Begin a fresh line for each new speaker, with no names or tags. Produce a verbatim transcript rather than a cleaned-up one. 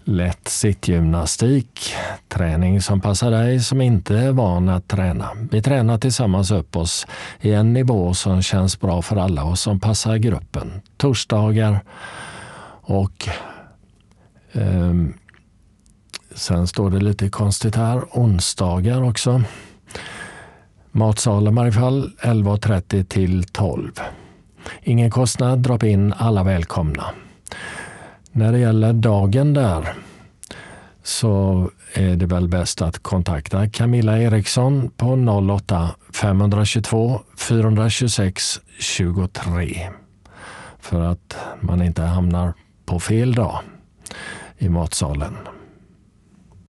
Lätt sittgymnastik, träning som passar dig som inte är van att träna. Vi tränar tillsammans upp oss i en nivå som känns bra för alla och som passar gruppen. Torsdagar och eh, sen står det lite konstigt här, onsdagar också. Matsalen i varje fall elva och trettio till tolv. Ingen kostnad, drop in, alla välkomna. När det gäller dagen där så är det väl bäst att kontakta Camilla Eriksson på noll åtta fem två två fyra två sex två tre för att man inte hamnar på fel dag i matsalen.